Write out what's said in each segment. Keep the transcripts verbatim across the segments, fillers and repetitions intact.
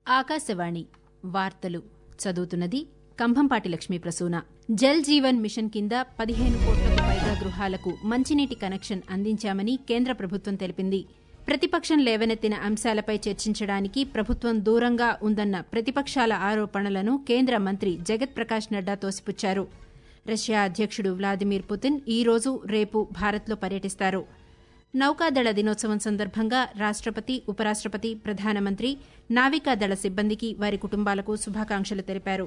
ఆకాశవాణి వార్తలు చదువుతున్నది కంభంపాటి లక్ష్మీ ప్రసూన. జల్ జీవన్ మిషన్ కింద పదిహేను కోట్లకు పైగా గృహాలకు మంచినీటి కనెక్షన్ అందించామని కేంద్ర ప్రభుత్వం తెలిపింది. ప్రతిపక్షం లేవనెత్తిన అంశాలపై చర్చించడానికి ప్రభుత్వం దూరంగా ఉందన్న ప్రతిపక్షాల ఆరోపణలను కేంద్ర మంత్రి జగత్ ప్రకాష్ నడ్డా తోసిపుచ్చారు. రష్యా అధ్యకుడు వ్లాదిమిర్ పుతిన్ ఈ రోజు రేపు భారత్లో పర్యటిస్తారు. నౌకాదళ దినోత్సవం సందర్భంగా రాష్టపతి, ఉపరాష్టపతి, ప్రధానమంత్రి నావికాదళ సిబ్బందికి, వారి కుటుంబాలకు శుభాకాంక్షలు తెలిపారు.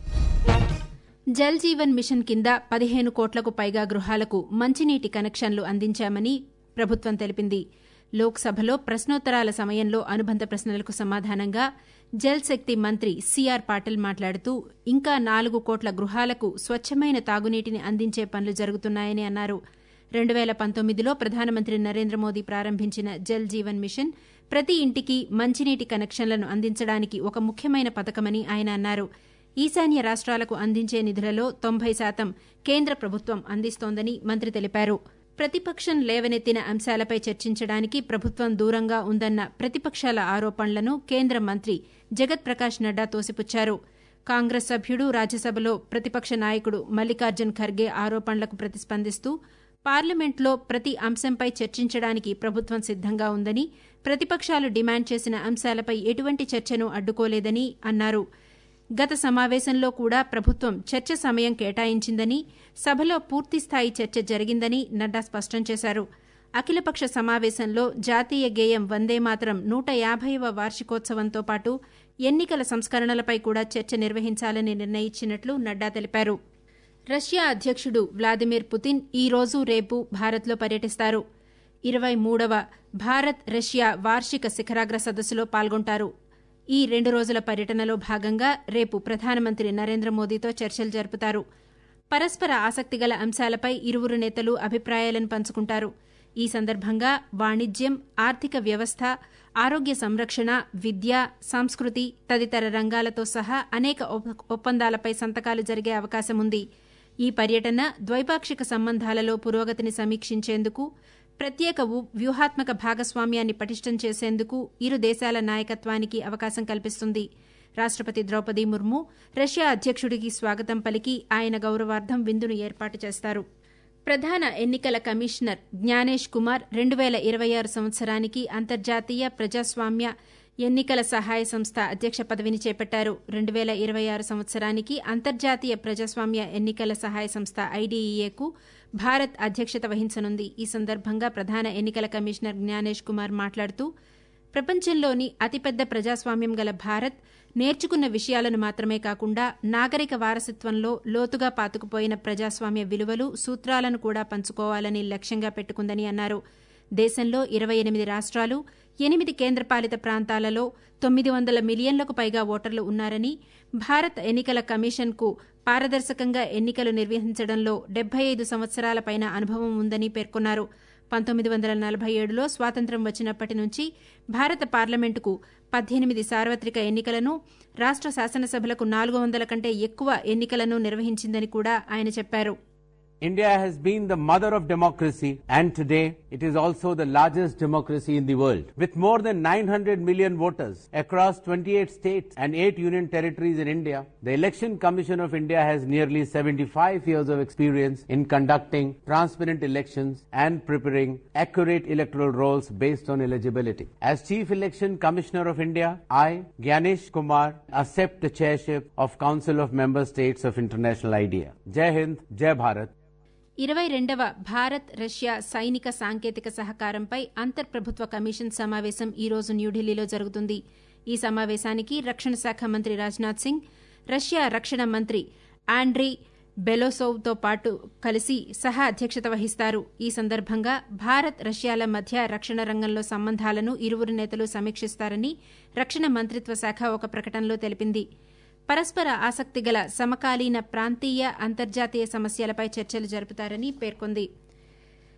జల్ జీవన్ మిషన్ కింద పదిహేను కోట్లకు పైగా గృహాలకు మంచినీటి కనెక్షన్లు అందించామని ప్రభుత్వం తెలిపింది. లోక్సభలో ప్రశ్నోత్తరాల సమయంలో అనుబంధ ప్రశ్నలకు సమాధానంగా జల్ శక్తి మంత్రి సీఆర్ పాటిల్ మాట్లాడుతూ ఇంకా నాలుగు కోట్ల గృహాలకు స్వచ్చమైన తాగునీటిని అందించే పనులు జరుగుతున్నాయని అన్నారు. రెండు పేల పంతొమ్మిదిలో ప్రధానమంత్రి నరేంద్ర మోదీ ప్రారంభించిన జల్ జీవన్ మిషన్ ప్రతి ఇంటికి మంచినీటి కనెక్షన్లను అందించడానికి ఒక ముఖ్యమైన పథకమని ఆయన అన్నారు. ఈశాన్య రాష్ట్రాలకు అందించే నిధులలో తొంభై శాతం కేంద్ర ప్రభుత్వం అందిస్తోందని మంత్రి తెలిపారు. ప్రతిపక్షం లేవనెత్తిన అంశాలపై చర్చించడానికి ప్రభుత్వం దూరంగా ఉందన్న ప్రతిపక్షాల ఆరోపణలను కేంద్ర మంత్రి జగత్ ప్రకాష్ నడ్డా తోసిపుచ్చారు. కాంగ్రెస్ సభ్యుడు, రాజ్యసభలో ప్రతిపక్ష నాయకుడు మల్లికార్జున్ ఖర్గే ఆరోపణలకు ప్రతిస్పందిస్తూ పార్లమెంట్లో ప్రతి అంశంపై చర్చించడానికి ప్రభుత్వం సిద్దంగా ఉందని, ప్రతిపక్షాలు డిమాండ్ చేసిన అంశాలపై ఎటువంటి చర్చను అడ్డుకోలేదని అన్నారు. గత సమావేశంలో కూడా ప్రభుత్వం చర్చ సమయం కేటాయించిందని, సభలో పూర్తిస్థాయి చర్చ జరిగిందని నడ్డా స్పష్టం చేశారు. అఖిలపక్ష సమావేశంలో జాతీయ గేయం వందేమాతరం నూట యాభైవ వార్షికోత్సవంతో పాటు ఎన్నికల సంస్కరణలపై కూడా చర్చ నిర్వహించాలని నిర్ణయించినట్లు నడ్డా తెలిపారు. రష్యా అధ్యకుడు వ్లాదిమిర్ పుతిన్ ఈ రోజు రేపు భారత్లో పర్యటిస్తారు. ఇరవై మూడవ భారత్ రష్యా వార్షిక శిఖరాగ్ర సదస్సులో పాల్గొంటారు. ఈ రెండు రోజుల పర్యటనలో భాగంగా రేపు ప్రధానమంత్రి నరేంద్ర మోదీతో చర్చలు జరుపుతారు. పరస్పర ఆసక్తిగల అంశాలపై ఇరువురు నేతలు అభిప్రాయాలను పంచుకుంటారు. ఈ సందర్భంగా వాణిజ్యం, ఆర్థిక వ్యవస్థ, ఆరోగ్య సంరక్షణ, విద్య, సంస్కృతి తదితర రంగాలతో సహా అనేక ఒప్పందాలపై సంతకాలు జరిగే అవకాశం ఉంది. ఈ పర్యటన ద్వైపాక్షిక సంబంధాలలో పురోగతిని సమీక్షించేందుకు, ప్రత్యేక వ్యూహాత్మక భాగస్వామ్యాన్ని పటిష్టం చేసేందుకు ఇరు దేశాల నాయకత్వానికి అవకాశం కల్పిస్తుంది. రాష్టపతి ద్రౌపది ముర్ము రష్యా అధ్యకుడికి స్వాగతం పలికి ఆయన గౌరవార్థం విందును ఏర్పాటు చేస్తారు. ప్రధాన ఎన్నికల కమిషనర్ జ్ఞానేష్ కుమార్ రెండు పేల ఇరవై ఆరు సంవత్సరానికి అంతర్జాతీయ ప్రజాస్వామ్య ఎన్నికల సహాయ సంస్థ అధ్యక్ష పదవిని చేపట్టారు. రెండు పేల ఇరవై ఆరు సంవత్సరానికి అంతర్జాతీయ ప్రజాస్వామ్య ఎన్నికల సహాయ సంస్థ ఐడీఈఏకు భారత్ అధ్యక్షత వహించనుంది. ఈ సందర్భంగా ప్రధాన ఎన్నికల కమిషనర్ జ్ఞానేష్ కుమార్ మాట్లాడుతూ ప్రపంచంలోని అతిపెద్ద ప్రజాస్వామ్యం గల భారత్ నేర్చుకున్న విషయాలను మాత్రమే కాకుండా నాగరిక వారసత్వంలో లోతుగా పాతుకుపోయిన ప్రజాస్వామ్య విలువలు, సూత్రాలను కూడా పంచుకోవాలని లక్ష్యంగా పెట్టుకుందని అన్నారు. దేశంలో ఇరవై ఎనిమిది రాష్ట్రాలు, ఎనిమిది కేంద్రపాలిత ప్రాంతాలలో తొమ్మిది వందల మిలియన్లకు పైగా ఓటర్లు ఉన్నారని, భారత ఎన్నికల కమిషన్కు పారదర్శకంగా ఎన్నికలు నిర్వహించడంలో డెబ్బై ఐదు సంవత్సరాల పైన అనుభవం ఉందని పేర్కొన్నారు. పంతొమ్మిది వందల నలభై ఏడులో స్వాతంత్ర్యం వచ్చినప్పటి నుంచి భారత పార్లమెంటుకు పద్దెనిమిది సార్వత్రిక ఎన్నికలను, రాష్ట శాసనసభలకు నాలుగు వందల కంటే ఎక్కువ ఎన్నికలను నిర్వహించిందని కూడా ఆయన చెప్పారు. India has been the mother of democracy, and today it is also the largest democracy in the world. With more than nine hundred million voters across twenty-eight states and eight union territories in India, the Election Commission of India has nearly seventy-five years of experience in conducting transparent elections and preparing accurate electoral rolls based on eligibility. As Chief Election Commissioner of India, I, Gyanesh Kumar, accept the chairship of Council of Member States of International IDEA. Jai Hind, Jai Bharat. ఇరవై రెండవ Bharat Russia సైనిక సాంకేతిక సహకారంపై అంతర్ప్రభుత్వ commission సమావేశం ఈ రోజు న్యూఢిల్లీలో జరుగుతుంది. ఈ సమావేశానికి రక్షణ శాఖ మంత్రి రాజ్నాథ్ సింగ్, రష్యా రక్షణ మంత్రి ఆండ్రీ బెలోసోవ్తో పాటు కలిసి సహా అధ్యక్షత వహిస్తారు. ఈ సందర్భంగా భారత్ రష్యాల మధ్య రక్షణ రంగంలో సంబంధాలను ఇరువురు నేతలు సమీక్షిస్తారని రక్షణ మంత్రిత్వ శాఖ ఒక ప్రకటనలో తెలిపింది. పరస్పర ఆసక్తిగల సమకాలీన ప్రాంతీయ, అంతర్జాతీయ సమస్యలపై చర్చలు జరుపుతారని పేర్కొంది.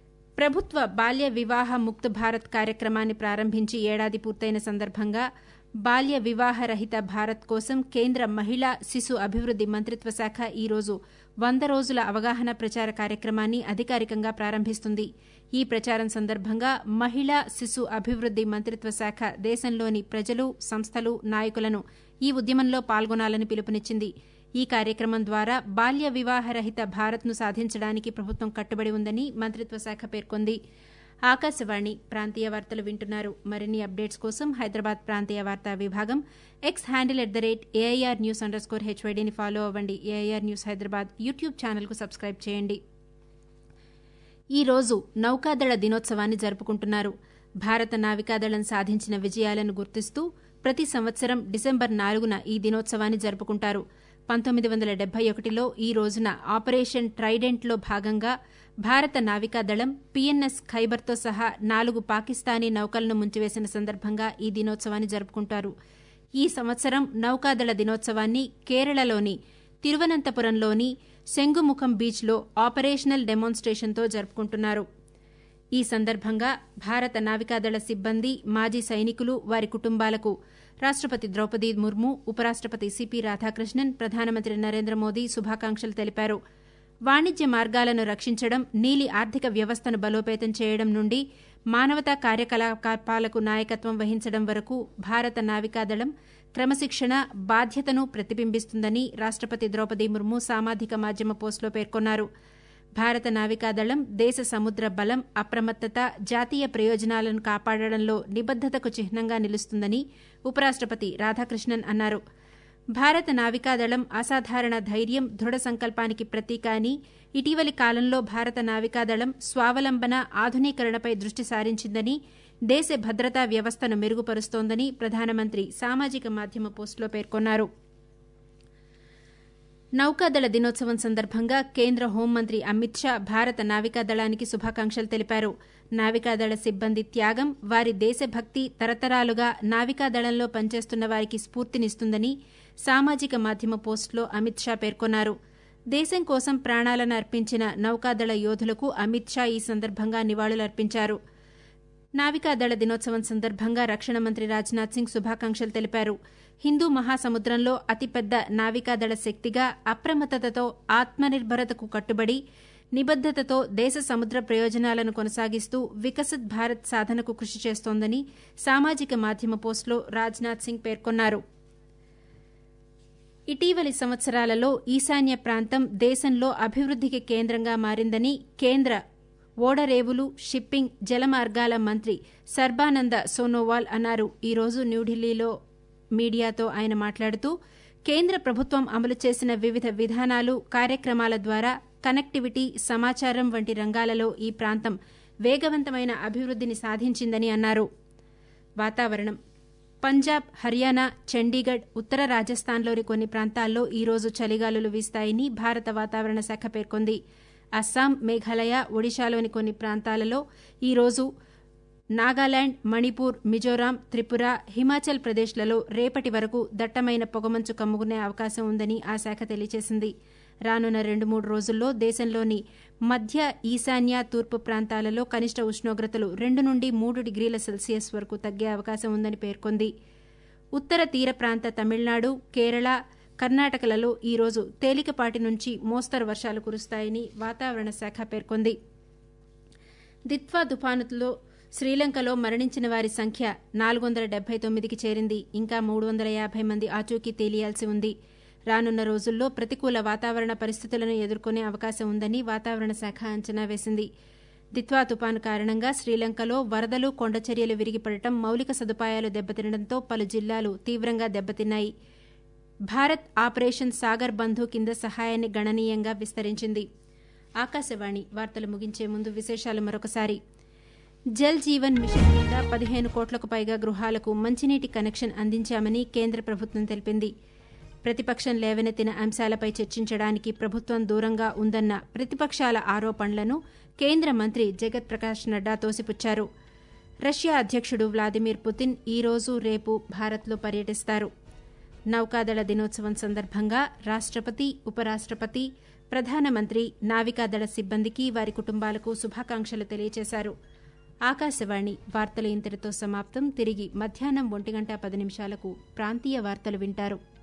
ప్రభుత్వ బాల్య వివాహ ముక్త్ భారత్ కార్యక్రమాన్ని ప్రారంభించి ఏడాది పూర్తయిన సందర్భంగా బాల్య వివాహ రహిత భారత్ కోసం కేంద్ర మహిళా శిశు అభివృద్ది మంత్రిత్వ శాఖ ఈరోజు వంద రోజుల అవగాహన ప్రచార కార్యక్రమాన్ని అధికారికంగా ప్రారంభిస్తుంది. ఈ ప్రచారం సందర్భంగా మహిళా శిశు అభివృద్ది మంత్రిత్వ శాఖ దేశంలోని ప్రజలు, సంస్థలు, నాయకులను ఈ ఉద్యమంలో పాల్గొనాలని పిలుపునిచ్చింది. ఈ కార్యక్రమం ద్వారా బాల్య వివాహ రహిత భారత్ను సాధించడానికి ప్రభుత్వం కట్టుబడి ఉందని మంత్రిత్వ శాఖ పేర్కొంది. ఆకాశవాణి ప్రాంతీయ వార్తలు వింటున్నారు. మరిన్ని అప్డేట్స్ కోసం హైదరాబాద్ ప్రాంతీయ వార్తా విభాగం X handle at the rate AIR news underscore స్కోర్ హెచ్వైడీని ఫాలో అవ్వండి. ఏఐఆర్ న్యూస్ హైదరాబాద్ యూట్యూబ్ ఛానల్కు సబ్స్క్రైబ్ చేయండి. ఈ రోజు నౌకాదళ దినోత్సవాన్ని జరుపుకుంటున్నారు. భారత నావికాదళం సాధించిన విజయాలను గుర్తిస్తూ ప్రతి సంవత్సరం డిసెంబర్ నాలుగున ఈ దినోత్సవాన్ని జరుపుకుంటారు. పంతొమ్మిది వందల డెబ్బై ఒకటిలో ఈ రోజున ఆపరేషన్ ట్రైడెంట్లో భాగంగా భారత నావికాదళం పీఎన్ఎస్ ఖైబర్తో సహా నాలుగు పాకిస్తానీ నౌకలను ముంచివేసిన సందర్భంగా ఈ దినోత్సవాన్ని జరుపుకుంటారు. ఈ సంవత్సరం నౌకాదళ దినోత్సవాన్ని కేరళలోని తిరువనంతపురంలోని శంగుముఖం బీచ్లో ఆపరేషనల్ డెమాన్స్ట్రేషన్తో జరుపుకుంటున్నారు. ఈ సందర్భంగా భారత నావికాదళ సిబ్బంది, మాజీ సైనికులు, వారి కుటుంబాలకు రాష్టపతి ద్రౌపది ముర్ము, ఉపరాష్టపతి సిపి రాధాకృష్ణన్, ప్రధానమంత్రి నరేంద్ర మోదీ శుభాకాంక్షలు తెలిపారు. వాణిజ్య మార్గాలను రక్షించడం, నీలి ఆర్థిక వ్యవస్థను బలోపేతం చేయడం నుండి మానవతా కార్యకలాపాలకు నాయకత్వం వహించడం వరకు భారత నావికాదళం క్రమశిక్షణ, బాధ్యతను ప్రతిబింబిస్తుందని రాష్టపతి ద్రౌపది ముర్ము సామాజిక మాధ్యమ పోస్టులో పేర్కొన్నారు. భారత నావికాదళం దేశ సముద్ర బలం, అప్రమత్తత, జాతీయ ప్రయోజనాలను కాపాడడంలో నిబద్దతకు చిహ్నంగా నిలుస్తుందని ఉపరాష్టపతి రాధాకృష్ణన్ అన్నారు. భారత నావికాదళం అసాధారణ ధైర్యం, దృఢ సంకల్పానికి ప్రతీక అని, ఇటీవలి కాలంలో భారత నావికాదళం స్వావలంబన, ఆధునీకరణపై దృష్టి సారించిందని, దేశ భద్రతా వ్యవస్థను మెరుగుపరుస్తోందని ప్రధానమంత్రి సామాజిక మాధ్యమ పోస్టులో పేర్కొన్నారు. నౌకాదళ దినోత్సవం సందర్భంగా కేంద్ర హోంమంత్రి అమిత్ షా భారత నావికాదళానికి శుభాకాంక్షలు తెలిపారు. నావికాదళ సిబ్బంది త్యాగం, వారి దేశభక్తి తరతరాలుగా నావికాదళంలో పనిచేస్తున్న వారికి స్ఫూర్తినిస్తుందని సామాజిక మాధ్యమ పోస్టులో అమిత్ షా పేర్కొన్నారు. దేశం కోసం ప్రాణాలను అర్పించిన నౌకాదళ యోధులకు అమిత్ షా ఈ సందర్భంగా నివాళులర్పించారు. నావికాదళ దినోత్సవం సందర్భంగా రక్షణ మంత్రి రాజ్నాథ్ సింగ్ శుభాకాంక్షలు తెలిపారు. హిందూ మహాసముద్రంలో అతిపెద్ద నావికాదళ శక్తిగా అప్రమత్తతతో, ఆత్మనిర్భరతకు కట్టుబడి, నిబద్దతతో దేశ సముద్ర ప్రయోజనాలను కొనసాగిస్తూ వికసిత్ భారత్ సాధనకు కృషి చేస్తోందని సామాజిక మాధ్యమ పోస్టులో రాజ్నాథ్ సింగ్ పేర్కొన్నారు. ఇటీవలి సంవత్సరాలలో ఈశాన్య ప్రాంతం దేశంలో అభివృద్దికి కేంద్రంగా మారిందని కేంద్ర ఓడరేవులు, షిప్పింగ్, జలమార్గాల మంత్రి సర్బానంద సోనోవాల్ అన్నారు. ఈ రోజు న్యూఢిల్లీలో మీడియాతో ఆయన మాట్లాడుతూ కేంద్ర ప్రభుత్వం అమలు చేసిన వివిధ విధానాలు, కార్యక్రమాల ద్వారా కనెక్టివిటీ, సమాచారం వంటి రంగాలలో ఈ ప్రాంతం వేగవంతమైన అభివృద్దిని సాధించిందని అన్నారు. వాతావరణం. పంజాబ్, హర్యానా, చండీగఢ్, ఉత్తర రాజస్థాన్లోని కొన్ని ప్రాంతాల్లో ఈ రోజు చలిగాలులు వీస్తాయని భారత వాతావరణ శాఖ పేర్కొంది. అస్సాం, మేఘాలయ, ఒడిశాలోని కొన్ని ప్రాంతాలలో ఈ రోజు, నాగాలాండ్, మణిపూర్, మిజోరాం, త్రిపుర, హిమాచల్ ప్రదేశ్లలో రేపటి వరకు దట్టమైన పొగమంచు కమ్ముకునే అవకాశం ఉందని ఆ శాఖ తెలియజేసింది. రానున్న రెండు మూడు రోజుల్లో దేశంలోని మధ్య, ఈశాన్య, తూర్పు ప్రాంతాలలో కనిష్ట ఉష్ణోగ్రతలు రెండు నుండి మూడు డిగ్రీల సెల్సియస్ వరకు తగ్గే అవకాశం ఉందని పేర్కొంది. ఉత్తర తీర ప్రాంత తమిళనాడు, కేరళ, కర్ణాటకలలో ఈ రోజు తేలికపాటి నుంచి మోస్తరు వర్షాలు కురుస్తాయని వాతావరణ శాఖ పేర్కొంది. దిత్వా తుపానులో శ్రీలంకలో మరణించిన వారి సంఖ్య నాలుగు వందల డెబ్బై తొమ్మిదికి చేరింది. ఇంకా మూడు వందల యాభై మంది ఆచూకీ తేలియాల్సి ఉంది. రానున్న రోజుల్లో ప్రతికూల వాతావరణ పరిస్థితులను ఎదుర్కొనే అవకాశం ఉందని వాతావరణ శాఖ అంచనా వేసింది. దిత్వా తుపాను కారణంగా శ్రీలంకలో వరదలు, కొండచర్యలు విరిగిపడటం, మౌలిక సదుపాయాలు దెబ్బతినడంతో పలు జిల్లాలు తీవ్రంగా దెబ్బతిన్నాయి. భారత్ ఆపరేషన్ సాగర్ బంధు కింద సహాయాన్ని గణనీయంగా విస్తరించింది. ఆకాశవాణి వార్తలు ముగించే ముందు విశేషాలు మరొకసారి. జల్ జీవన్ మిషన్ కింద పదిహేను కోట్లకు పైగా గృహాలకు మంచినీటి కనెక్షన్ అందించామని కేంద్ర ప్రభుత్వం తెలిపింది. ప్రతిపక్షం లేవనెత్తిన అంశాలపై చర్చించడానికి ప్రభుత్వం దూరంగా ఉందన్న ప్రతిపక్షాల ఆరోపణలను కేంద్ర మంత్రి జగత్ ప్రకాష్ నడ్డా తోసిపుచ్చారు. రష్యా అధ్యక్షుడు వ్లాదిమిర్ పుతిన్ ఈ రోజు, రేపు భారత్లో పర్యటిస్తారు. నౌకాదళ దినోత్సవం సందర్భంగా రాష్టపతి, ఉపరాష్టపతి, ప్రధానమంత్రి నావికాదళ సిబ్బందికి, వారి కుటుంబాలకు శుభాకాంక్షలు తెలియజేశారు. ఆకాశవాణి వార్తలు ఇంతటితో సమాప్తం. తిరిగి మధ్యాహ్నం ఒంటి గంట పది నిమిషాలకు ప్రాంతీయ వార్తలు వింటారు.